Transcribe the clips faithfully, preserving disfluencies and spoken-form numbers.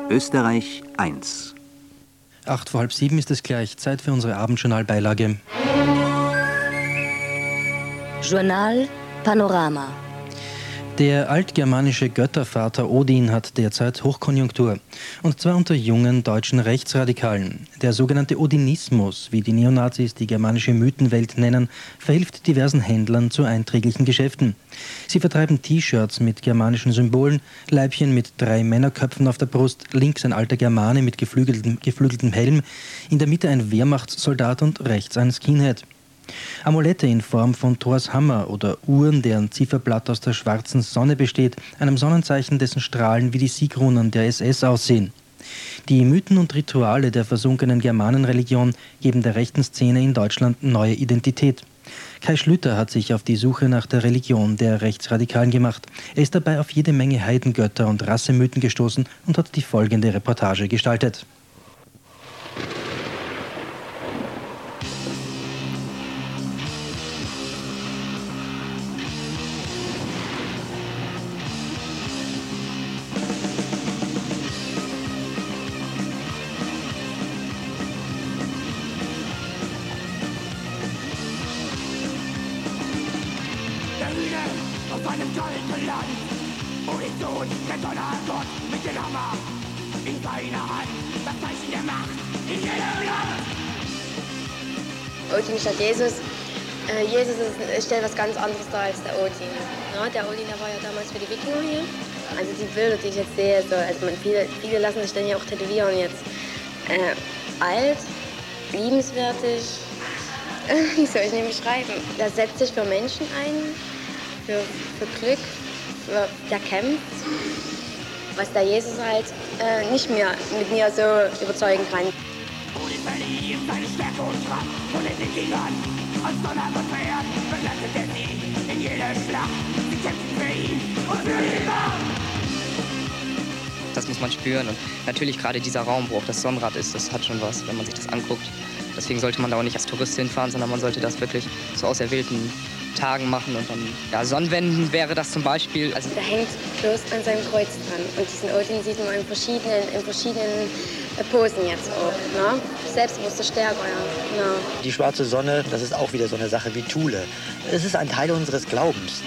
Österreich eins. Acht vor halb sieben ist es gleich. Zeit für unsere Abendjournalbeilage. Journal Panorama. Der altgermanische Göttervater Odin hat derzeit Hochkonjunktur. Und zwar unter jungen deutschen Rechtsradikalen. Der sogenannte Odinismus, wie die Neonazis die germanische Mythenwelt nennen, verhilft diversen Händlern zu einträglichen Geschäften. Sie vertreiben T-Shirts mit germanischen Symbolen, Leibchen mit drei Männerköpfen auf der Brust, links ein alter Germane mit geflügeltem, geflügeltem Helm, in der Mitte ein Wehrmachtssoldat und rechts ein Skinhead. Amulette in Form von Thors Hammer oder Uhren, deren Zifferblatt aus der schwarzen Sonne besteht, einem Sonnenzeichen, dessen Strahlen wie die Siegrunen der S S aussehen. Die Mythen und Rituale der versunkenen Germanenreligion geben der rechten Szene in Deutschland neue Identität. Kai Schlüter hat sich auf die Suche nach der Religion der Rechtsradikalen gemacht. Er ist dabei auf jede Menge Heidengötter und Rassemythen gestoßen und hat die folgende Reportage gestaltet. Auf einem goldenen Land, Horizont, der Donnergott mit dem Hammer in seiner Hand, das Zeichen der Macht in jedem Land. Odin statt Jesus. Äh, Jesus ist, stellt was ganz anderes dar als der Odin. Ja, der Odin, der war ja damals für die Wikinger hier. Also die Bilder, die ich jetzt sehe, so, also man, viele, viele lassen sich dann ja auch tätowieren jetzt. Äh, alt, liebenswertig, wie soll ich ihn beschreiben? Der setzt sich für Menschen ein. Für, für Glück, für, der kämpft, was der Jesus halt äh, nicht mehr mit mir so überzeugen kann. Odin verliebt seine Stärke und Kraft und lässt den Gegnern als Donnergott verehrt, begleitet er sie in jeder Schlacht. Sie kämpfen für ihn und für die Macht. Das muss man spüren und natürlich gerade dieser Raum, wo auch das Sonnenrad ist, das hat schon was, wenn man sich das anguckt. Deswegen sollte man da auch nicht als Tourist hinfahren, sondern man sollte das wirklich so auserwählten Tagen machen und dann, ja, Sonnenwenden wäre das zum Beispiel. Also der hängt bloß an seinem Kreuz dran und diesen Odin sieht man in verschiedenen, in verschiedenen Posen jetzt auch, ne? Selbstbewusste Stärke, ja. Ja. Die schwarze Sonne, das ist auch wieder so eine Sache wie Thule. Es ist ein Teil unseres Glaubens.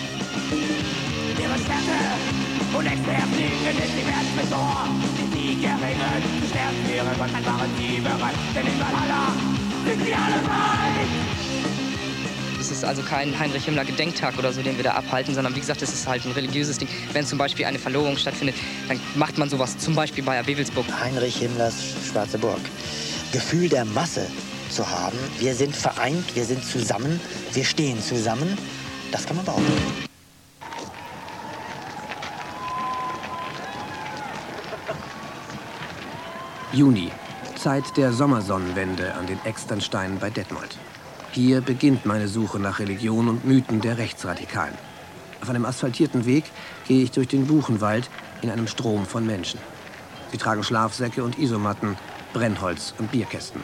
Ihre Stärke und Experten ist die Welt mit Tor. Die Siegerinnen, die sterben für ihre Gott, dann waren sie bereit. Denn in Valhalla sind sie alle frei. Es ist also kein Heinrich-Himmler-Gedenktag oder so, den wir da abhalten, sondern wie gesagt, es ist halt ein religiöses Ding. Wenn zum Beispiel eine Verlobung stattfindet, dann macht man sowas, zum Beispiel bei Wewelsburg. Heinrich Himmlers Schwarze Burg. Gefühl der Masse zu haben. Wir sind vereint, wir sind zusammen, wir stehen zusammen. Das kann man behaupten. Juni, Zeit der Sommersonnenwende an den Externsteinen bei Detmold. Hier beginnt meine Suche nach Religion und Mythen der Rechtsradikalen. Auf einem asphaltierten Weg gehe ich durch den Buchenwald in einem Strom von Menschen. Sie tragen Schlafsäcke und Isomatten, Brennholz und Bierkästen.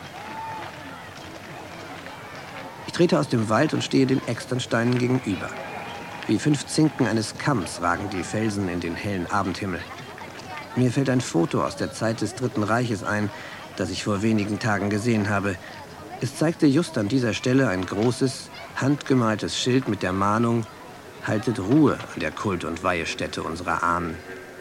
Ich trete aus dem Wald und stehe den Externsteinen gegenüber. Wie fünf Zinken eines Kamms ragen die Felsen in den hellen Abendhimmel. Mir fällt ein Foto aus der Zeit des Dritten Reiches ein, das ich vor wenigen Tagen gesehen habe. Es zeigte just an dieser Stelle ein großes, handgemaltes Schild mit der Mahnung: Haltet Ruhe an der Kult- und Weihestätte unserer Ahnen.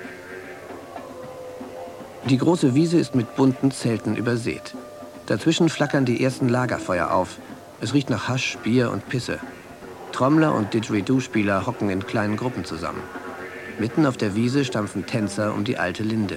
Die große Wiese ist mit bunten Zelten übersät. Dazwischen flackern die ersten Lagerfeuer auf. Es riecht nach Hasch, Bier und Pisse. Trommler und Didgeridoo-Spieler hocken in kleinen Gruppen zusammen. Mitten auf der Wiese stampfen Tänzer um die alte Linde.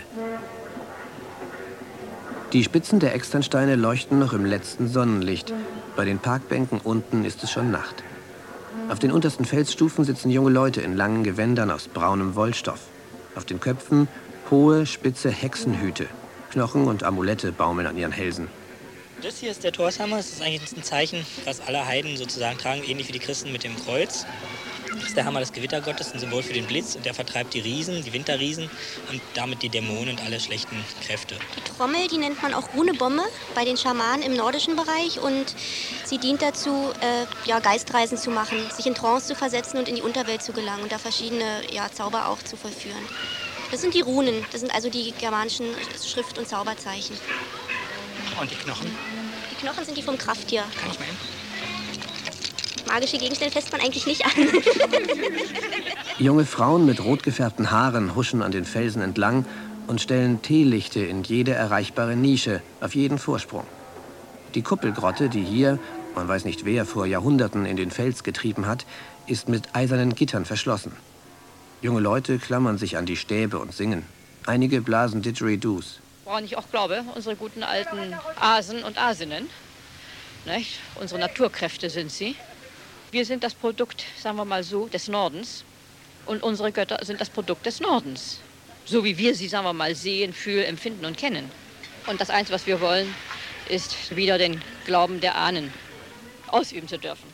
Die Spitzen der Externsteine leuchten noch im letzten Sonnenlicht. Bei den Parkbänken unten ist es schon Nacht. Auf den untersten Felsstufen sitzen junge Leute in langen Gewändern aus braunem Wollstoff. Auf den Köpfen hohe, spitze Hexenhüte. Knochen und Amulette baumeln an ihren Hälsen. Das hier ist der Thorshammer. Das ist eigentlich ein Zeichen, was alle Heiden sozusagen tragen, ähnlich wie die Christen mit dem Kreuz. Das ist der Hammer des Gewittergottes, ein Symbol für den Blitz. Und der vertreibt die Riesen, die Winterriesen und damit die Dämonen und alle schlechten Kräfte. Die Trommel, die nennt man auch Runebombe bei den Schamanen im nordischen Bereich. Und sie dient dazu, äh, ja, Geistreisen zu machen, sich in Trance zu versetzen und in die Unterwelt zu gelangen und da verschiedene, ja, Zauber auch zu vollführen. Das sind die Runen, das sind also die germanischen Schrift- und Zauberzeichen. Und die Knochen? Die Knochen sind die vom Krafttier. Kann ich mal hin? Magische Gegenstände fässt man eigentlich nicht an. Junge Frauen mit rot gefärbten Haaren huschen an den Felsen entlang und stellen Teelichte in jede erreichbare Nische, auf jeden Vorsprung. Die Kuppelgrotte, die hier, man weiß nicht wer, vor Jahrhunderten in den Fels getrieben hat, ist mit eisernen Gittern verschlossen. Junge Leute klammern sich an die Stäbe und singen. Einige blasen Didgeridoos. Woran ich auch glaube, unsere guten alten Asen und Asinnen, nicht? Unsere Naturkräfte sind sie. Wir sind das Produkt, sagen wir mal so, des Nordens. Und unsere Götter sind das Produkt des Nordens. So wie wir sie, sagen wir mal, sehen, fühlen, empfinden und kennen. Und das Einzige, was wir wollen, ist wieder den Glauben der Ahnen ausüben zu dürfen.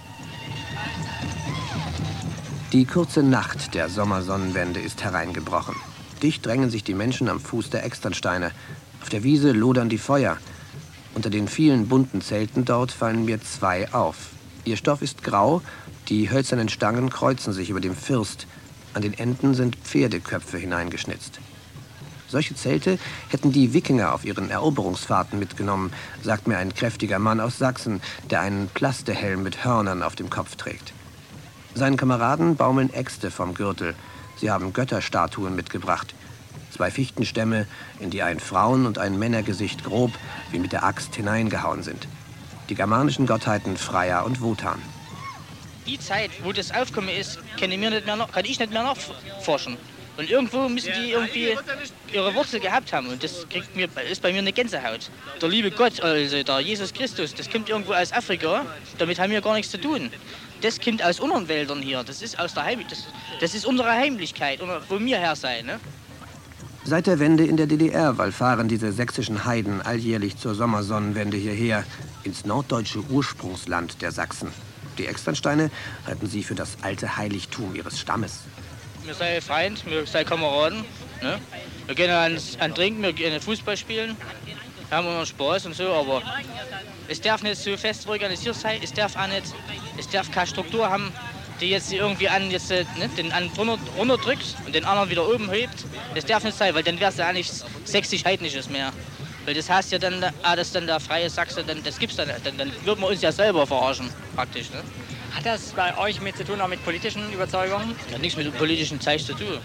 Die kurze Nacht der Sommersonnenwende ist hereingebrochen. Dicht drängen sich die Menschen am Fuß der Externsteine. Auf der Wiese lodern die Feuer. Unter den vielen bunten Zelten dort fallen mir zwei auf. Ihr Stoff ist grau, die hölzernen Stangen kreuzen sich über dem First. An den Enden sind Pferdeköpfe hineingeschnitzt. Solche Zelte hätten die Wikinger auf ihren Eroberungsfahrten mitgenommen, sagt mir ein kräftiger Mann aus Sachsen, der einen Plastehelm mit Hörnern auf dem Kopf trägt. Seinen Kameraden baumeln Äxte vom Gürtel. Sie haben Götterstatuen mitgebracht. Zwei Fichtenstämme, in die ein Frauen- und ein Männergesicht grob wie mit der Axt hineingehauen sind. Die germanischen Gottheiten Freya und Wotan. Die Zeit, wo das Aufkommen ist, kann ich, mir nicht mehr noch, kann ich nicht mehr nachforschen. Und irgendwo müssen die irgendwie ihre Wurzel gehabt haben. Und das kriegt mir, ist bei mir eine Gänsehaut. Der liebe Gott, also der Jesus Christus, das kommt irgendwo aus Afrika. Damit haben wir gar nichts zu tun. Das kommt aus unseren Wäldern hier. Das ist aus der Heim, das, das ist unsere Heimlichkeit, wo wir her sein. Ne? Seit der Wende in der D D R wallfahren diese sächsischen Heiden alljährlich zur Sommersonnenwende hierher, ins norddeutsche Ursprungsland der Sachsen. Die Externsteine halten sie für das alte Heiligtum ihres Stammes. Wir seien Freund, wir seien Kameraden. Ne? Wir gehen ans, an Trinken, wir gehen Fußball spielen, haben unseren Spaß und so, aber es darf nicht so fest organisiert sein, es darf auch nicht, es darf keine Struktur haben, die jetzt irgendwie an, jetzt, ne, den einen runterdrückt und den anderen wieder oben hebt. Das darf nicht sein, weil dann wäre es ja nichts sächsisch-heidnisches mehr. Weil das heißt ja dann, ah, dass dann der freie Sachse, dann, das gibt's dann, dann, dann würden wir uns ja selber verarschen, praktisch. Ne? Hat das bei euch mit zu tun, auch mit politischen Überzeugungen? Hat nichts mit politischen Zeichen zu tun. Denn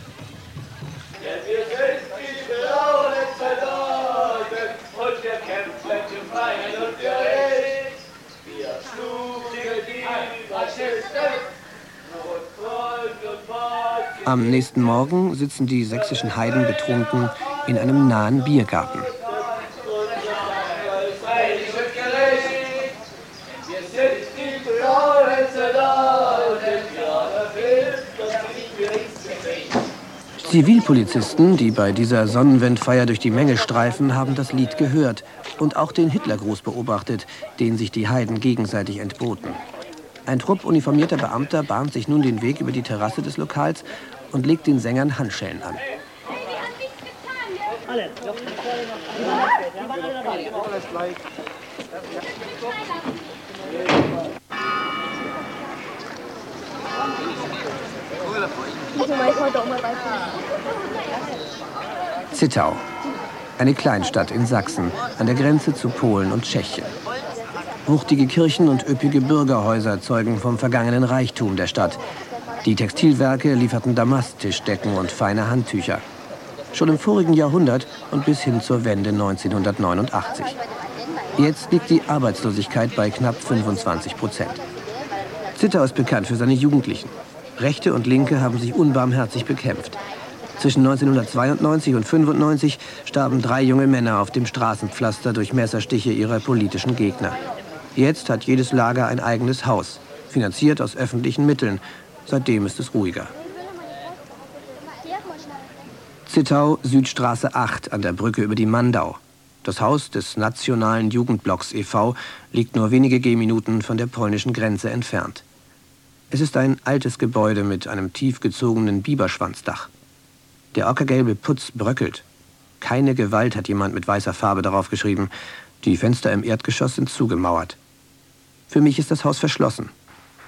wir sind die blauen Soldaten und wir kämpfen für Freiheit und für Recht. Wir schlugen die Faschisten und Freund und Mann. Am nächsten Morgen sitzen die sächsischen Heiden betrunken in einem nahen Biergarten. Zivilpolizisten, die bei dieser Sonnenwendfeier durch die Menge streifen, haben das Lied gehört und auch den Hitlergruß beobachtet, den sich die Heiden gegenseitig entboten. Ein Trupp uniformierter Beamter bahnt sich nun den Weg über die Terrasse des Lokals und legt den Sängern Handschellen an. Zittau, eine Kleinstadt in Sachsen, an der Grenze zu Polen und Tschechien. Wuchtige Kirchen und üppige Bürgerhäuser zeugen vom vergangenen Reichtum der Stadt. Die Textilwerke lieferten Damasttischdecken und feine Handtücher. Schon im vorigen Jahrhundert und bis hin zur Wende neunzehnhundertneunundachtzig. Jetzt liegt die Arbeitslosigkeit bei knapp fünfundzwanzig Prozent. Zittau ist bekannt für seine Jugendlichen. Rechte und Linke haben sich unbarmherzig bekämpft. Zwischen neunzehnhundertzweiundneunzig und fünfundneunzig starben drei junge Männer auf dem Straßenpflaster durch Messerstiche ihrer politischen Gegner. Jetzt hat jedes Lager ein eigenes Haus, finanziert aus öffentlichen Mitteln. Seitdem ist es ruhiger. Zittau, Südstraße acht, an der Brücke über die Mandau. Das Haus des Nationalen Jugendblocks e V liegt nur wenige Gehminuten von der polnischen Grenze entfernt. Es ist ein altes Gebäude mit einem tief gezogenen Biberschwanzdach. Der ockergelbe Putz bröckelt. Keine Gewalt, hat jemand mit weißer Farbe darauf geschrieben. Die Fenster im Erdgeschoss sind zugemauert. Für mich ist das Haus verschlossen.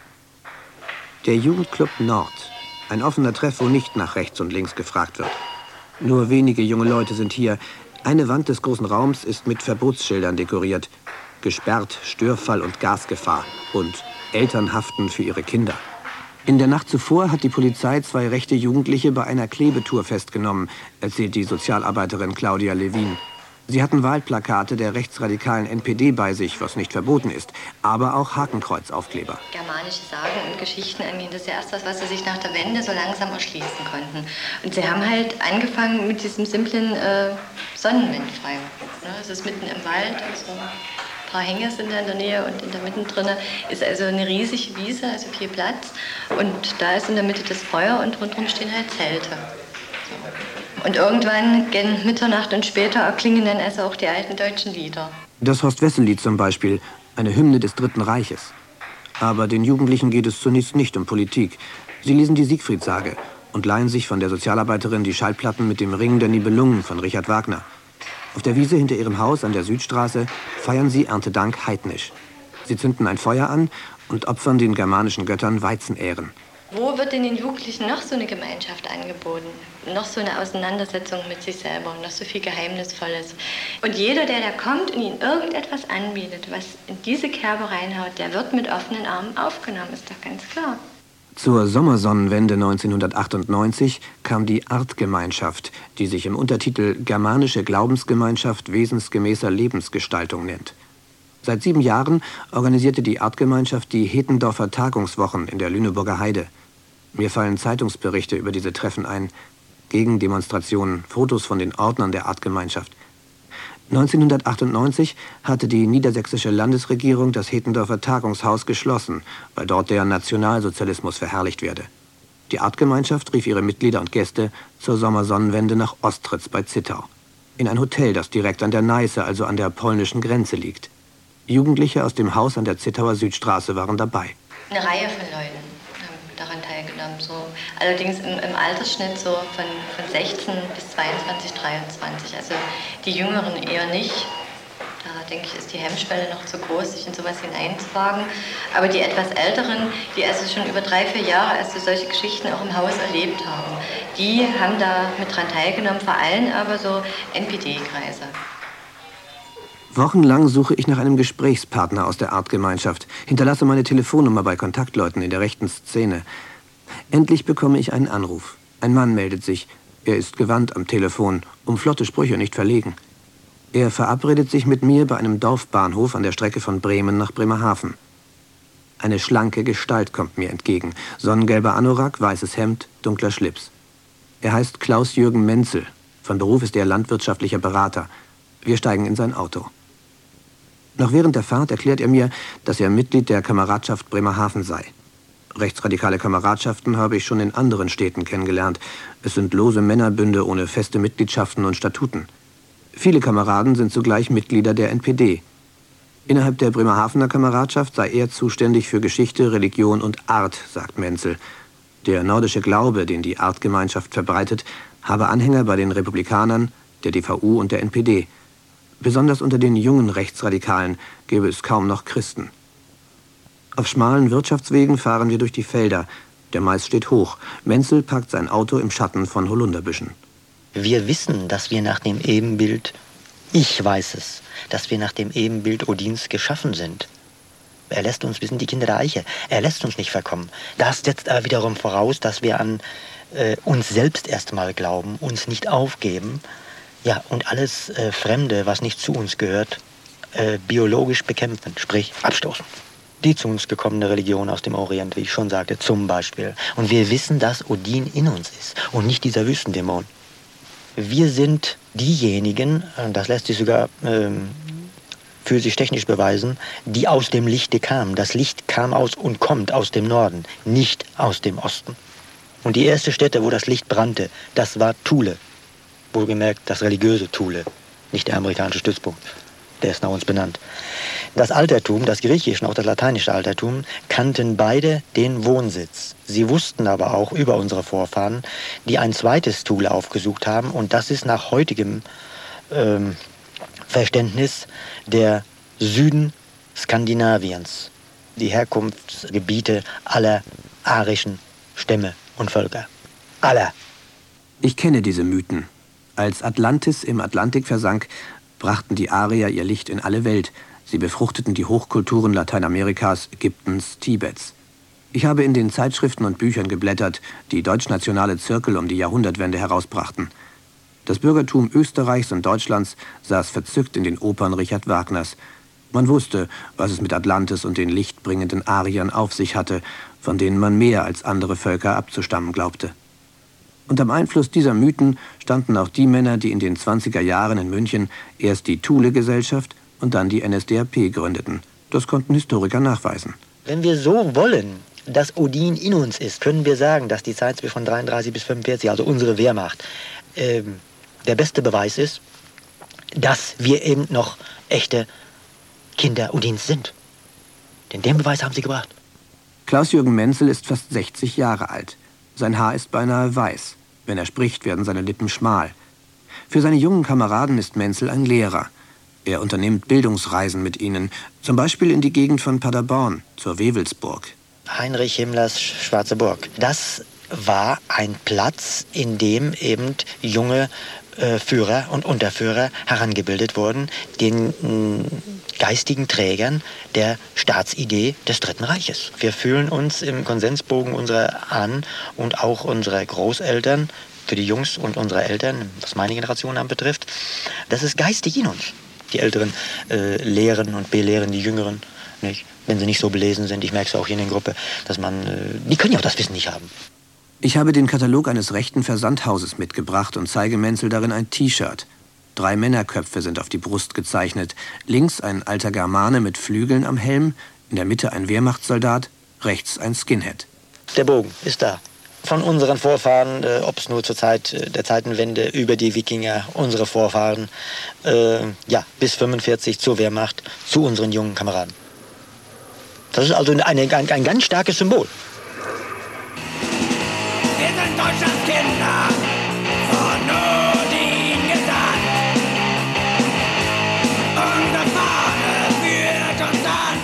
Der Jugendclub Nord. Ein offener Treff, wo nicht nach rechts und links gefragt wird. Nur wenige junge Leute sind hier. Eine Wand des großen Raums ist mit Verbotsschildern dekoriert. Gesperrt, Störfall und Gasgefahr. Und Eltern haften für ihre Kinder. In der Nacht zuvor hat die Polizei zwei rechte Jugendliche bei einer Klebetour festgenommen, erzählt die Sozialarbeiterin Claudia Levin. Sie hatten Wahlplakate der rechtsradikalen N P D bei sich, was nicht verboten ist, aber auch Hakenkreuzaufkleber. Germanische Sagen und Geschichten angehen, das ist ja erst was, was sie sich nach der Wende so langsam erschließen konnten. Und sie haben halt angefangen mit diesem simplen äh, Sonnenwindfeuer. Ne? Es ist mitten im Wald, also ein paar Hänge sind da in der Nähe und in der Mitte drin ist also eine riesige Wiese, also viel Platz. Und da ist in der Mitte das Feuer und rundherum stehen halt Zelte. Und irgendwann, gegen Mitternacht und später, erklingen dann also auch die alten deutschen Lieder. Das Horst-Wessel-Lied zum Beispiel, eine Hymne des Dritten Reiches. Aber den Jugendlichen geht es zunächst nicht um Politik. Sie lesen die Siegfried-Sage und leihen sich von der Sozialarbeiterin die Schallplatten mit dem Ring der Nibelungen von Richard Wagner. Auf der Wiese hinter ihrem Haus an der Südstraße feiern sie Erntedank heidnisch. Sie zünden ein Feuer an und opfern den germanischen Göttern Weizenähren. Wo wird denn den Jugendlichen noch so eine Gemeinschaft angeboten? Noch so eine Auseinandersetzung mit sich selber, noch so viel Geheimnisvolles. Und jeder, der da kommt und ihnen irgendetwas anbietet, was in diese Kerbe reinhaut, der wird mit offenen Armen aufgenommen, ist doch ganz klar. Zur Sommersonnenwende neunzehnhundertachtundneunzig kam die Artgemeinschaft, die sich im Untertitel Germanische Glaubensgemeinschaft wesensgemäßer Lebensgestaltung nennt. Seit sieben Jahren organisierte die Artgemeinschaft die Hetendorfer Tagungswochen in der Lüneburger Heide. Mir fallen Zeitungsberichte über diese Treffen ein, Gegendemonstrationen, Fotos von den Ordnern der Artgemeinschaft. neunzehnhundertachtundneunzig hatte die niedersächsische Landesregierung das Hetendorfer Tagungshaus geschlossen, weil dort der Nationalsozialismus verherrlicht werde. Die Artgemeinschaft rief ihre Mitglieder und Gäste zur Sommersonnenwende nach Ostritz bei Zittau. In ein Hotel, das direkt an der Neiße, also an der polnischen Grenze liegt. Jugendliche aus dem Haus an der Zittauer Südstraße waren dabei. Eine Reihe von Leuten haben daran teilgenommen. So. Allerdings im, im Altersschnitt so von, von sechzehn bis zweiundzwanzig, dreiundzwanzig. Also die Jüngeren eher nicht. Da denke ich, ist die Hemmschwelle noch zu groß, sich in sowas hineinzuwagen. Aber die etwas Älteren, die also schon über drei, vier Jahre also solche Geschichten auch im Haus erlebt haben, die haben da mit dran teilgenommen, vor allem aber so N P D-Kreise. Wochenlang suche ich nach einem Gesprächspartner aus der Artgemeinschaft, hinterlasse meine Telefonnummer bei Kontaktleuten in der rechten Szene. Endlich bekomme ich einen Anruf. Ein Mann meldet sich. Er ist gewandt am Telefon, um flotte Sprüche nicht verlegen. Er verabredet sich mit mir bei einem Dorfbahnhof an der Strecke von Bremen nach Bremerhaven. Eine schlanke Gestalt kommt mir entgegen. Sonnengelber Anorak, weißes Hemd, dunkler Schlips. Er heißt Klaus-Jürgen Menzel. Von Beruf ist er landwirtschaftlicher Berater. Wir steigen in sein Auto. Noch während der Fahrt erklärt er mir, dass er Mitglied der Kameradschaft Bremerhaven sei. Rechtsradikale Kameradschaften habe ich schon in anderen Städten kennengelernt. Es sind lose Männerbünde ohne feste Mitgliedschaften und Statuten. Viele Kameraden sind zugleich Mitglieder der N P D. Innerhalb der Bremerhavener Kameradschaft sei er zuständig für Geschichte, Religion und Art, sagt Menzel. Der nordische Glaube, den die Artgemeinschaft verbreitet, habe Anhänger bei den Republikanern, der D V U und der N P D. Besonders unter den jungen Rechtsradikalen gäbe es kaum noch Christen. Auf schmalen Wirtschaftswegen fahren wir durch die Felder. Der Mais steht hoch. Menzel parkt sein Auto im Schatten von Holunderbüschen. Wir wissen, dass wir nach dem Ebenbild, ich weiß es, dass wir nach dem Ebenbild Odins geschaffen sind. Er lässt uns, wir sind die Kinder der Eiche, er lässt uns nicht verkommen. Das setzt aber wiederum voraus, dass wir an äh, uns selbst erstmal glauben, uns nicht aufgeben, ja, und alles äh, Fremde, was nicht zu uns gehört, äh, biologisch bekämpfen, sprich abstoßen. Die zu uns gekommene Religion aus dem Orient, wie ich schon sagte, zum Beispiel. Und wir wissen, dass Odin in uns ist und nicht dieser Wüstendämon. Wir sind diejenigen, das lässt sich sogar ähm, physisch-technisch beweisen, die aus dem Lichte kamen. Das Licht kam aus und kommt aus dem Norden, nicht aus dem Osten. Und die erste Stätte, wo das Licht brannte, das war Thule. Wohlgemerkt, das religiöse Thule, nicht der amerikanische Stützpunkt. Der ist nach uns benannt. Das Altertum, das griechische und auch das lateinische Altertum, kannten beide den Wohnsitz. Sie wussten aber auch über unsere Vorfahren, die ein zweites Thule aufgesucht haben. Und das ist nach heutigem ähm, Verständnis der Süden Skandinaviens. Die Herkunftsgebiete aller arischen Stämme und Völker. Aller. Ich kenne diese Mythen. Als Atlantis im Atlantik versank, brachten die Arier ihr Licht in alle Welt. Sie befruchteten die Hochkulturen Lateinamerikas, Ägyptens, Tibets. Ich habe in den Zeitschriften und Büchern geblättert, die deutschnationale Zirkel um die Jahrhundertwende herausbrachten. Das Bürgertum Österreichs und Deutschlands saß verzückt in den Opern Richard Wagners. Man wusste, was es mit Atlantis und den lichtbringenden Ariern auf sich hatte, von denen man mehr als andere Völker abzustammen glaubte. Unterm Einfluss dieser Mythen standen auch die Männer, die in den zwanziger Jahren in München erst die Thule-Gesellschaft und dann die N S D A P gründeten. Das konnten Historiker nachweisen. Wenn wir so wollen, dass Odin in uns ist, können wir sagen, dass die Zeit von dreiunddreißig bis fünfundvierzig, also unsere Wehrmacht, ähm, der beste Beweis ist, dass wir eben noch echte Kinder Odins sind. Denn den Beweis haben sie gebracht. Klaus-Jürgen Menzel ist fast sechzig Jahre alt. Sein Haar ist beinahe weiß. Wenn er spricht, werden seine Lippen schmal. Für seine jungen Kameraden ist Menzel ein Lehrer. Er unternimmt Bildungsreisen mit ihnen, zum Beispiel in die Gegend von Paderborn, zur Wewelsburg. Heinrich Himmlers Schwarze Burg. Das war ein Platz, in dem eben junge äh, Führer und Unterführer herangebildet wurden, den mh, geistigen Trägern der Staatsidee des Dritten Reiches. Wir fühlen uns im Konsensbogen unserer Ahnen und auch unserer Großeltern, für die Jungs und unsere Eltern, was meine Generation anbetrifft, das ist geistig in uns. Die Älteren äh, lehren und belehren die Jüngeren, nicht? Wenn sie nicht so belesen sind. Ich merke es auch hier in der Gruppe, dass man, äh, die können ja auch das Wissen nicht haben. Ich habe den Katalog eines rechten Versandhauses mitgebracht und zeige Menzel darin ein T-Shirt. Drei Männerköpfe sind auf die Brust gezeichnet. Links ein alter Germane mit Flügeln am Helm, in der Mitte ein Wehrmachtssoldat, rechts ein Skinhead. Der Bogen ist da. Von unseren Vorfahren, äh, ob es nur zur Zeit äh, der Zeitenwende, über die Wikinger, unsere Vorfahren, äh, ja, bis fünfundvierzig zur Wehrmacht, zu unseren jungen Kameraden. Das ist also eine, ein, ein ganz starkes Symbol. Wir sind Deutschlands Kinder, von Odin gesandt. Unsere Fahne führt uns an.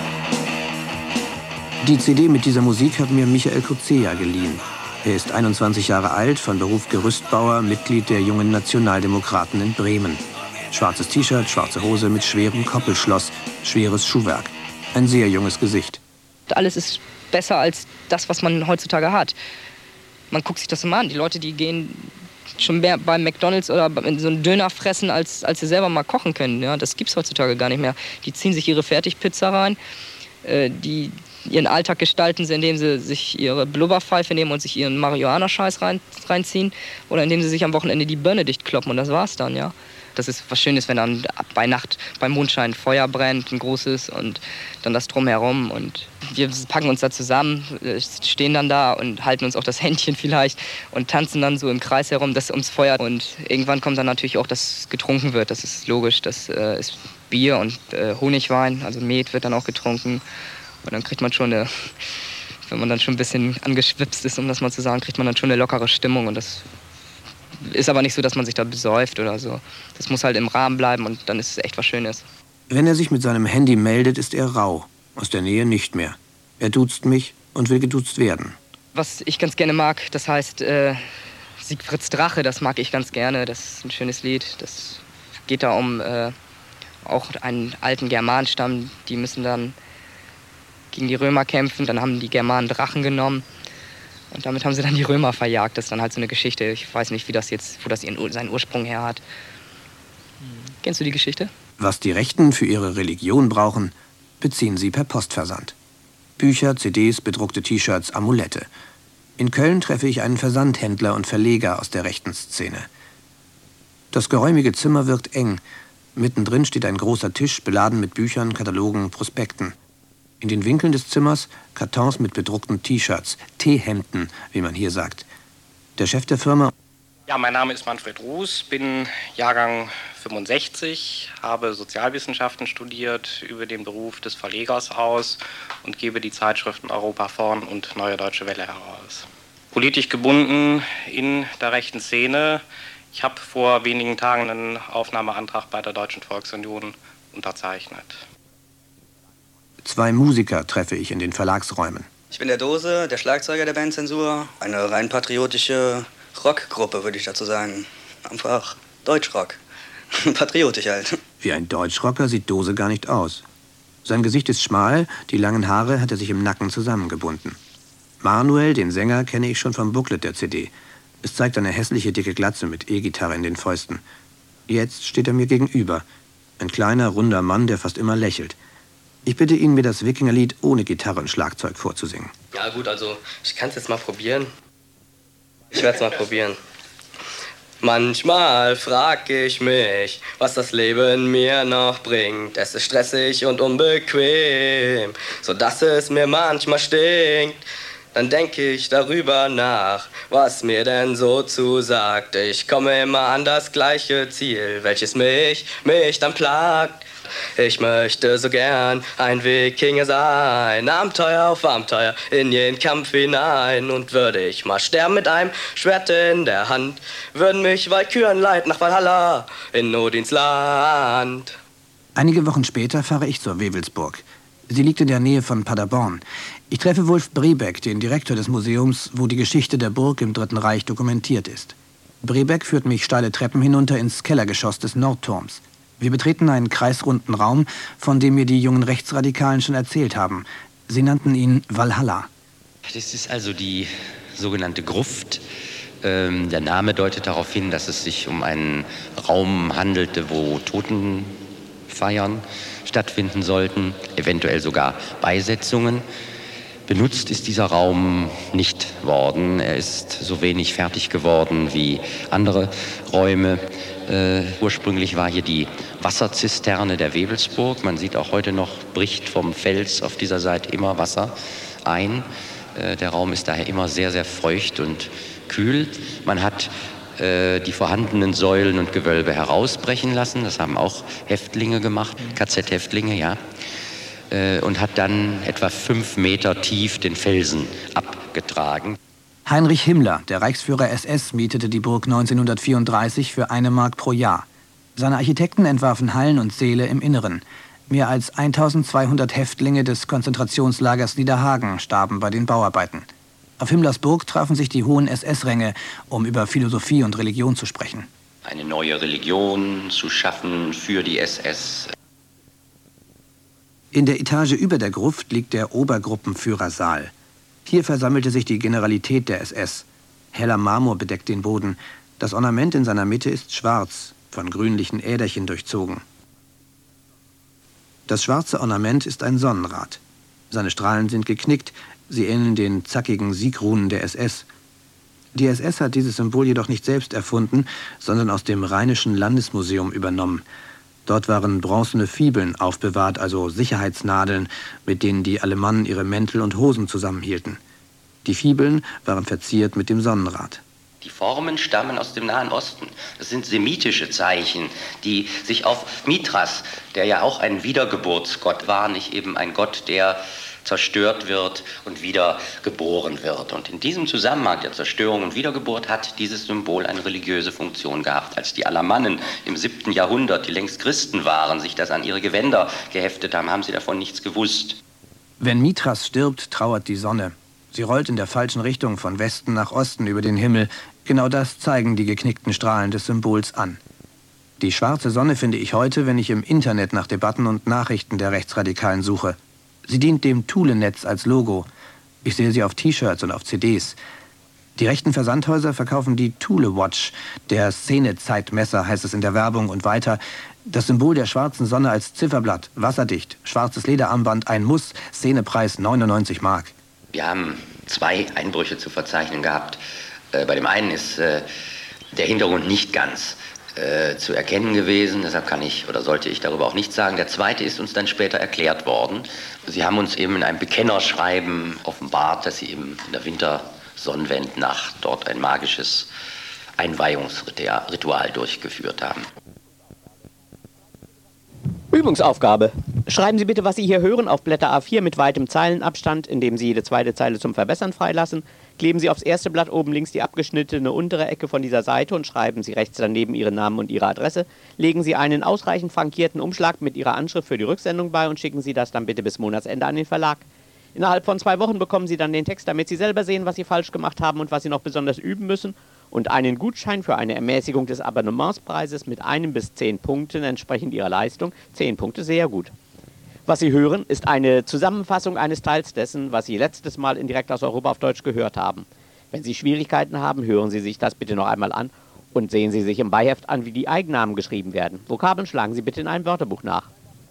Die C D mit dieser Musik hat mir Michael Kuzea geliehen. Er ist einundzwanzig Jahre alt, von Beruf Gerüstbauer, Mitglied der Jungen Nationaldemokraten in Bremen. Schwarzes T-Shirt, schwarze Hose mit schwerem Koppelschloss, schweres Schuhwerk. Ein sehr junges Gesicht. Alles ist besser als das, was man heutzutage hat. Man guckt sich das immer an. Die Leute, die gehen schon mehr beim McDonald's oder in so einen Döner fressen, als, als sie selber mal kochen können. Ja, das gibt's heutzutage gar nicht mehr. Die ziehen sich ihre Fertigpizza rein, äh, die ihren Alltag gestalten sie, indem sie sich ihre Blubberpfeife nehmen und sich ihren Marihuana-Scheiß rein, reinziehen oder indem sie sich am Wochenende die Birne dichtkloppen und das war's dann, ja. Das ist was Schönes, wenn dann bei Nacht beim Mondschein Feuer brennt, ein großes und dann das Drumherum und wir packen uns da zusammen, stehen dann da und halten uns auch das Händchen vielleicht und tanzen dann so im Kreis herum, das ums Feuer und irgendwann kommt dann natürlich auch, dass getrunken wird, das ist logisch, das äh, ist Bier und äh, Honigwein, also Met wird dann auch getrunken. Und dann kriegt man schon eine, wenn man dann schon ein bisschen angeschwipst ist, um das mal zu sagen, kriegt man dann schon eine lockere Stimmung. Und das ist aber nicht so, dass man sich da besäuft oder so. Das muss halt im Rahmen bleiben und dann ist es echt was Schönes. Wenn er sich mit seinem Handy meldet, ist er rau. Aus der Nähe nicht mehr. Er duzt mich und will geduzt werden. Was ich ganz gerne mag, das heißt äh, Siegfrieds Drache, das mag ich ganz gerne. Das ist ein schönes Lied. Das geht da um äh, auch einen alten Germanenstamm. Die müssen dann gegen die Römer kämpfen, dann haben die Germanen Drachen genommen und damit haben sie dann die Römer verjagt. Das ist dann halt so eine Geschichte. Ich weiß nicht, wie das jetzt, wo das ihren, seinen Ursprung her hat. Kennst du die Geschichte? Was die Rechten für ihre Religion brauchen, beziehen sie per Postversand. Bücher, C Ds, bedruckte T-Shirts, Amulette. In Köln treffe ich einen Versandhändler und Verleger aus der rechten Szene. Das geräumige Zimmer wirkt eng. Mittendrin steht ein großer Tisch, beladen mit Büchern, Katalogen, Prospekten. In den Winkeln des Zimmers Kartons mit bedruckten T-Shirts, T-Hemden, wie man hier sagt. Der Chef der Firma... Ja, mein Name ist Manfred Ruß, bin Jahrgang fünfundsechzig, habe Sozialwissenschaften studiert, über den Beruf des Verlegers aus und gebe die Zeitschriften Europavorn und Neue Deutsche Welle heraus. Politisch gebunden in der rechten Szene. Ich habe vor wenigen Tagen einen Aufnahmeantrag bei der Deutschen Volksunion unterzeichnet. Zwei Musiker treffe ich in den Verlagsräumen. Ich bin der Dose, der Schlagzeuger der Band Zensur. Eine rein patriotische Rockgruppe, würde ich dazu sagen. Einfach Deutschrock. Patriotisch halt. Wie ein Deutschrocker sieht Dose gar nicht aus. Sein Gesicht ist schmal, die langen Haare hat er sich im Nacken zusammengebunden. Manuel, den Sänger, kenne ich schon vom Booklet der C D. Es zeigt eine hässliche dicke Glatze mit E-Gitarre in den Fäusten. Jetzt steht er mir gegenüber. Ein kleiner, runder Mann, der fast immer lächelt. Ich bitte ihn, mir das Wikingerlied ohne Gitarre und Schlagzeug vorzusingen. Ja gut, also ich kann es jetzt mal probieren. Ich werde es mal probieren. Manchmal frag ich mich, was das Leben mir noch bringt. Es ist stressig und unbequem, sodass es mir manchmal stinkt. Dann denke ich darüber nach, was mir denn so zusagt. Ich komme immer an das gleiche Ziel, welches mich, mich dann plagt. Ich möchte so gern ein Wikinger sein, Abenteuer auf Abenteuer in jeden Kampf hinein. Und würde ich mal sterben mit einem Schwert in der Hand, würden mich Walküren leiten nach Valhalla in Odins Land. Einige Wochen später fahre ich zur Wewelsburg. Sie liegt in der Nähe von Paderborn. Ich treffe Wolf Brebeck, den Direktor des Museums, wo die Geschichte der Burg im Dritten Reich dokumentiert ist. Brebeck führt mich steile Treppen hinunter ins Kellergeschoss des Nordturms. Wir betreten einen kreisrunden Raum, von dem mir die jungen Rechtsradikalen schon erzählt haben. Sie nannten ihn Valhalla. Das ist also die sogenannte Gruft. Ähm, der Name deutet darauf hin, dass es sich um einen Raum handelte, wo Totenfeiern stattfinden sollten, eventuell sogar Beisetzungen. Benutzt ist dieser Raum nicht worden. Er ist so wenig fertig geworden wie andere Räume. Äh, ursprünglich war hier die Wasserzisterne der Wewelsburg. Man sieht auch heute noch, bricht vom Fels auf dieser Seite immer Wasser ein. Äh, der Raum ist daher immer sehr, sehr feucht und kühl. Man hat äh, die vorhandenen Säulen und Gewölbe herausbrechen lassen. Das haben auch Häftlinge gemacht, K Z-Häftlinge, ja. Äh, und hat dann etwa fünf Meter tief den Felsen abgetragen. Heinrich Himmler, der Reichsführer S S, mietete die Burg neunzehnhundertvierunddreißig für eine Mark pro Jahr. Seine Architekten entwarfen Hallen und Säle im Inneren. Mehr als eintausendzweihundert Häftlinge des Konzentrationslagers Niederhagen starben bei den Bauarbeiten. Auf Himmlers Burg trafen sich die hohen S S-Ränge, um über Philosophie und Religion zu sprechen. Eine neue Religion zu schaffen für die S S. In der Etage über der Gruft liegt der Obergruppenführersaal. Hier versammelte sich die Generalität der S S. Heller Marmor bedeckt den Boden. Das Ornament in seiner Mitte ist schwarz, von grünlichen Äderchen durchzogen. Das schwarze Ornament ist ein Sonnenrad. Seine Strahlen sind geknickt, sie ähneln den zackigen Siegrunen der S S. Die S S hat dieses Symbol jedoch nicht selbst erfunden, sondern aus dem Rheinischen Landesmuseum übernommen. Dort waren bronzene Fibeln aufbewahrt, also Sicherheitsnadeln, mit denen die Alemannen ihre Mäntel und Hosen zusammenhielten. Die Fibeln waren verziert mit dem Sonnenrad. Die Formen stammen aus dem Nahen Osten. Das sind semitische Zeichen, die sich auf Mithras, der ja auch ein Wiedergeburtsgott war, nicht eben ein Gott, der zerstört wird und wieder geboren wird. Und in diesem Zusammenhang der Zerstörung und Wiedergeburt hat dieses Symbol eine religiöse Funktion gehabt. Als die Alamannen im siebten Jahrhundert, die längst Christen waren, sich das an ihre Gewänder geheftet haben, haben sie davon nichts gewusst. Wenn Mithras stirbt, trauert die Sonne. Sie rollt in der falschen Richtung von Westen nach Osten über den Himmel. Genau das zeigen die geknickten Strahlen des Symbols an. Die schwarze Sonne finde ich heute, wenn ich im Internet nach Debatten und Nachrichten der Rechtsradikalen suche. Sie dient dem Thule-Netz als Logo. Ich sehe sie auf T-Shirts und auf C Ds. Die rechten Versandhäuser verkaufen die Thule-Watch. Der Szene-Zeitmesser heißt es in der Werbung und weiter. Das Symbol der schwarzen Sonne als Zifferblatt, wasserdicht, schwarzes Lederarmband, ein Muss, Szenepreis neunundneunzig Mark. Wir haben zwei Einbrüche zu verzeichnen gehabt. Äh, bei dem einen ist äh, der Hintergrund nicht ganz äh, zu erkennen gewesen, deshalb kann ich oder sollte ich darüber auch nichts sagen. Der zweite ist uns dann später erklärt worden. Sie haben uns eben in einem Bekennerschreiben offenbart, dass sie eben in der Wintersonnenwendnacht dort ein magisches Einweihungsritual durchgeführt haben. Übungsaufgabe. Schreiben Sie bitte, was Sie hier hören, auf Blätter A vier mit weitem Zeilenabstand, indem Sie jede zweite Zeile zum Verbessern freilassen. Kleben Sie aufs erste Blatt oben links die abgeschnittene untere Ecke von dieser Seite und schreiben Sie rechts daneben Ihren Namen und Ihre Adresse. Legen Sie einen ausreichend frankierten Umschlag mit Ihrer Anschrift für die Rücksendung bei und schicken Sie das dann bitte bis Monatsende an den Verlag. Innerhalb von zwei Wochen bekommen Sie dann den Text, damit Sie selber sehen, was Sie falsch gemacht haben und was Sie noch besonders üben müssen. und einen Gutschein für eine Ermäßigung des Abonnementspreises mit einem bis zehn Punkten entsprechend ihrer Leistung. Zehn Punkte, sehr gut. Was Sie hören, ist eine Zusammenfassung eines Teils dessen, was Sie letztes Mal in Direkt aus Europa auf Deutsch gehört haben. Wenn Sie Schwierigkeiten haben, hören Sie sich das bitte noch einmal an und sehen Sie sich im Beiheft an, wie die Eigennamen geschrieben werden. Vokabeln schlagen Sie bitte in einem Wörterbuch nach.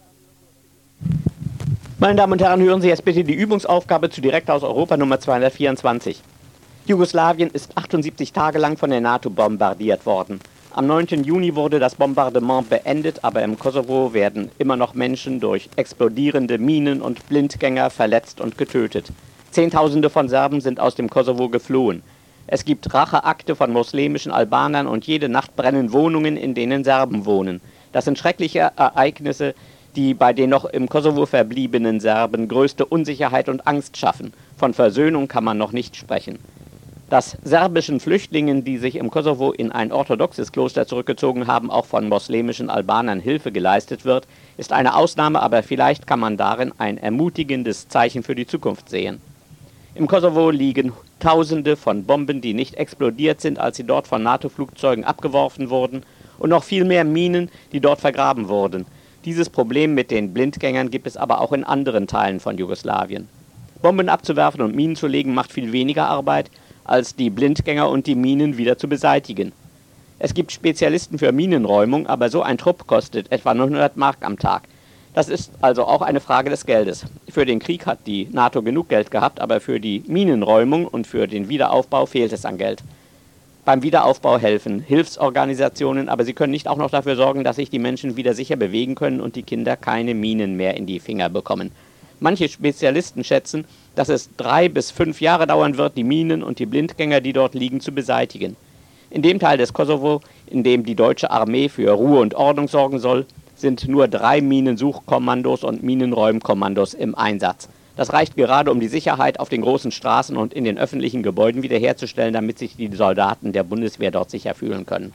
Meine Damen und Herren, hören Sie jetzt bitte die Übungsaufgabe zu Direkt aus Europa Nummer zweihundertvierundzwanzig. Jugoslawien ist achtundsiebzig Tage lang von der NATO bombardiert worden. Am neunten Juni wurde das Bombardement beendet, aber im Kosovo werden immer noch Menschen durch explodierende Minen und Blindgänger verletzt und getötet. Zehntausende von Serben sind aus dem Kosovo geflohen. Es gibt Racheakte von muslimischen Albanern und jede Nacht brennen Wohnungen, in denen Serben wohnen. Das sind schreckliche Ereignisse, die bei den noch im Kosovo verbliebenen Serben größte Unsicherheit und Angst schaffen. Von Versöhnung kann man noch nicht sprechen. Dass serbischen Flüchtlingen, die sich im Kosovo in ein orthodoxes Kloster zurückgezogen haben, auch von muslimischen Albanern Hilfe geleistet wird, ist eine Ausnahme, aber vielleicht kann man darin ein ermutigendes Zeichen für die Zukunft sehen. Im Kosovo liegen Tausende von Bomben, die nicht explodiert sind, als sie dort von NATO-Flugzeugen abgeworfen wurden, und noch viel mehr Minen, die dort vergraben wurden. Dieses Problem mit den Blindgängern gibt es aber auch in anderen Teilen von Jugoslawien. Bomben abzuwerfen und Minen zu legen macht viel weniger Arbeit, als die Blindgänger und die Minen wieder zu beseitigen. Es gibt Spezialisten für Minenräumung, aber so ein Trupp kostet etwa neunhundert Mark am Tag. Das ist also auch eine Frage des Geldes. Für den Krieg hat die NATO genug Geld gehabt, aber für die Minenräumung und für den Wiederaufbau fehlt es an Geld. Beim Wiederaufbau helfen Hilfsorganisationen, aber sie können nicht auch noch dafür sorgen, dass sich die Menschen wieder sicher bewegen können und die Kinder keine Minen mehr in die Finger bekommen. Manche Spezialisten schätzen, dass es drei bis fünf Jahre dauern wird, die Minen und die Blindgänger, die dort liegen, zu beseitigen. In dem Teil des Kosovo, in dem die deutsche Armee für Ruhe und Ordnung sorgen soll, sind nur drei Minensuchkommandos und Minenräumkommandos im Einsatz. Das reicht gerade, um die Sicherheit auf den großen Straßen und in den öffentlichen Gebäuden wiederherzustellen, damit sich die Soldaten der Bundeswehr dort sicher fühlen können.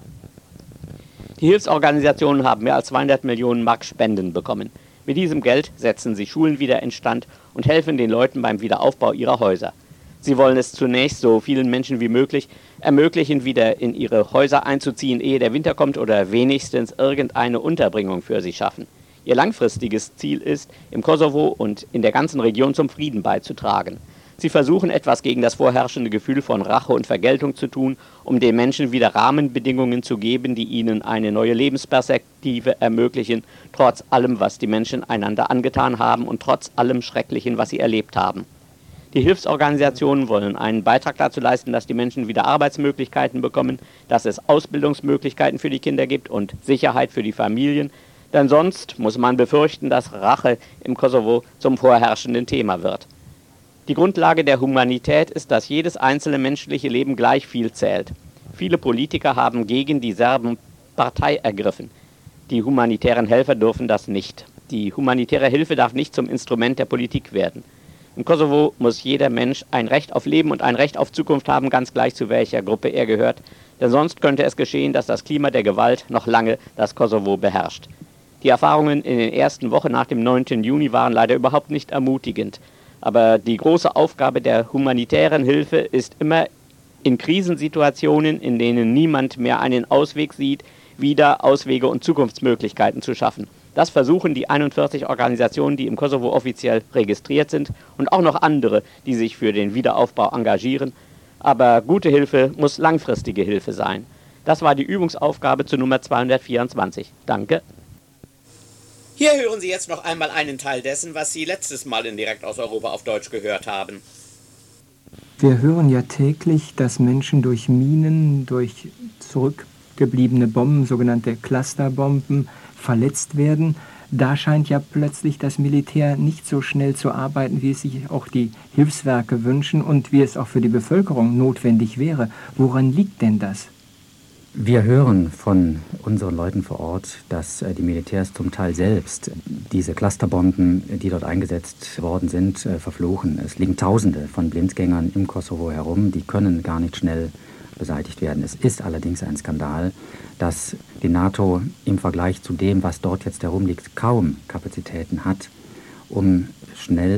Die Hilfsorganisationen haben mehr als zweihundert Millionen Mark Spenden bekommen. Mit diesem Geld setzen sie Schulen wieder instand und helfen den Leuten beim Wiederaufbau ihrer Häuser. Sie wollen es zunächst so vielen Menschen wie möglich ermöglichen, wieder in ihre Häuser einzuziehen, ehe der Winter kommt, oder wenigstens irgendeine Unterbringung für sie schaffen. Ihr langfristiges Ziel ist, im Kosovo und in der ganzen Region zum Frieden beizutragen. Sie versuchen, etwas gegen das vorherrschende Gefühl von Rache und Vergeltung zu tun, um den Menschen wieder Rahmenbedingungen zu geben, die ihnen eine neue Lebensperspektive ermöglichen, trotz allem, was die Menschen einander angetan haben und trotz allem Schrecklichen, was sie erlebt haben. Die Hilfsorganisationen wollen einen Beitrag dazu leisten, dass die Menschen wieder Arbeitsmöglichkeiten bekommen, dass es Ausbildungsmöglichkeiten für die Kinder gibt und Sicherheit für die Familien, denn sonst muss man befürchten, dass Rache im Kosovo zum vorherrschenden Thema wird. Die Grundlage der Humanität ist, dass jedes einzelne menschliche Leben gleich viel zählt. Viele Politiker haben gegen die Serben Partei ergriffen. Die humanitären Helfer dürfen das nicht. Die humanitäre Hilfe darf nicht zum Instrument der Politik werden. Im Kosovo muss jeder Mensch ein Recht auf Leben und ein Recht auf Zukunft haben, ganz gleich zu welcher Gruppe er gehört. Denn sonst könnte es geschehen, dass das Klima der Gewalt noch lange das Kosovo beherrscht. Die Erfahrungen in den ersten Wochen nach dem neunten Juni waren leider überhaupt nicht ermutigend. Aber die große Aufgabe der humanitären Hilfe ist immer, in Krisensituationen, in denen niemand mehr einen Ausweg sieht, wieder Auswege und Zukunftsmöglichkeiten zu schaffen. Das versuchen die einundvierzig Organisationen, die im Kosovo offiziell registriert sind, und auch noch andere, die sich für den Wiederaufbau engagieren. Aber gute Hilfe muss langfristige Hilfe sein. Das war die Übungsaufgabe zu Nummer zweihundertvierundzwanzig. Danke. Hier hören Sie jetzt noch einmal einen Teil dessen, was Sie letztes Mal in Direkt aus Europa auf Deutsch gehört haben. Wir hören ja täglich, dass Menschen durch Minen, durch zurückgebliebene Bomben, sogenannte Clusterbomben, verletzt werden. Da scheint ja plötzlich das Militär nicht so schnell zu arbeiten, wie es sich auch die Hilfswerke wünschen und wie es auch für die Bevölkerung notwendig wäre. Woran liegt denn das? Wir hören von unseren Leuten vor Ort, dass äh, die Militärs zum Teil selbst diese Clusterbomben, die dort eingesetzt worden sind, äh, verfluchen. Es liegen Tausende von Blindgängern im Kosovo herum, die können gar nicht schnell beseitigt werden. Es ist allerdings ein Skandal, dass die NATO im Vergleich zu dem, was dort jetzt herumliegt, kaum Kapazitäten hat, um schnell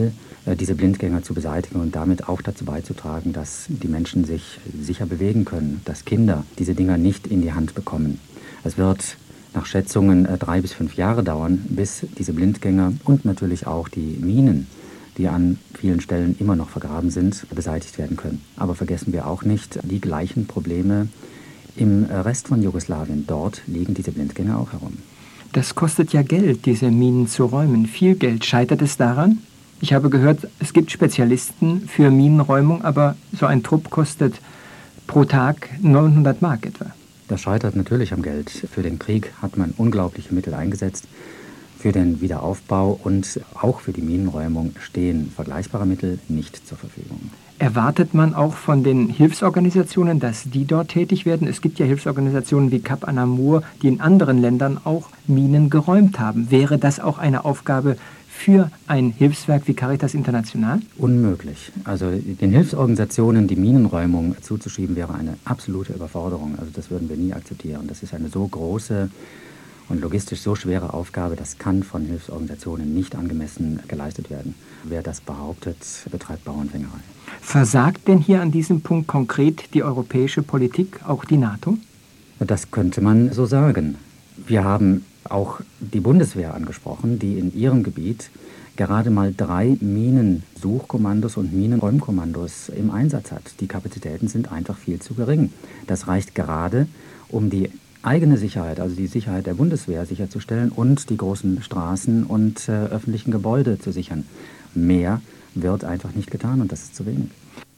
diese Blindgänger zu beseitigen und damit auch dazu beizutragen, dass die Menschen sich sicher bewegen können, dass Kinder diese Dinger nicht in die Hand bekommen. Es wird nach Schätzungen drei bis fünf Jahre dauern, bis diese Blindgänger und natürlich auch die Minen, die an vielen Stellen immer noch vergraben sind, beseitigt werden können. Aber vergessen wir auch nicht die gleichen Probleme im Rest von Jugoslawien. Dort liegen diese Blindgänger auch herum. Das kostet ja Geld, diese Minen zu räumen. Viel Geld. Scheitert es daran? Ich habe gehört, es gibt Spezialisten für Minenräumung, aber so ein Trupp kostet pro Tag neunhundert Mark etwa. Das scheitert natürlich am Geld. Für den Krieg hat man unglaubliche Mittel eingesetzt. Für den Wiederaufbau und auch für die Minenräumung stehen vergleichbare Mittel nicht zur Verfügung. Erwartet man auch von den Hilfsorganisationen, dass die dort tätig werden? Es gibt ja Hilfsorganisationen wie Kap Anamur, die in anderen Ländern auch Minen geräumt haben. Wäre das auch eine Aufgabe für ein Hilfswerk wie Caritas International? Unmöglich. Also den Hilfsorganisationen die Minenräumung zuzuschieben, wäre eine absolute Überforderung. Also das würden wir nie akzeptieren. Das ist eine so große und logistisch so schwere Aufgabe, das kann von Hilfsorganisationen nicht angemessen geleistet werden. Wer das behauptet, betreibt Bauernfängerei. Versagt denn hier an diesem Punkt konkret die europäische Politik, auch die NATO? Das könnte man so sagen. Wir haben auch die Bundeswehr angesprochen, die in ihrem Gebiet gerade mal drei Minensuchkommandos und Minenräumkommandos im Einsatz hat. Die Kapazitäten sind einfach viel zu gering. Das reicht gerade, um die eigene Sicherheit, also die Sicherheit der Bundeswehr sicherzustellen und die großen Straßen und äh, öffentlichen Gebäude zu sichern. Mehr wird einfach nicht getan und das ist zu wenig.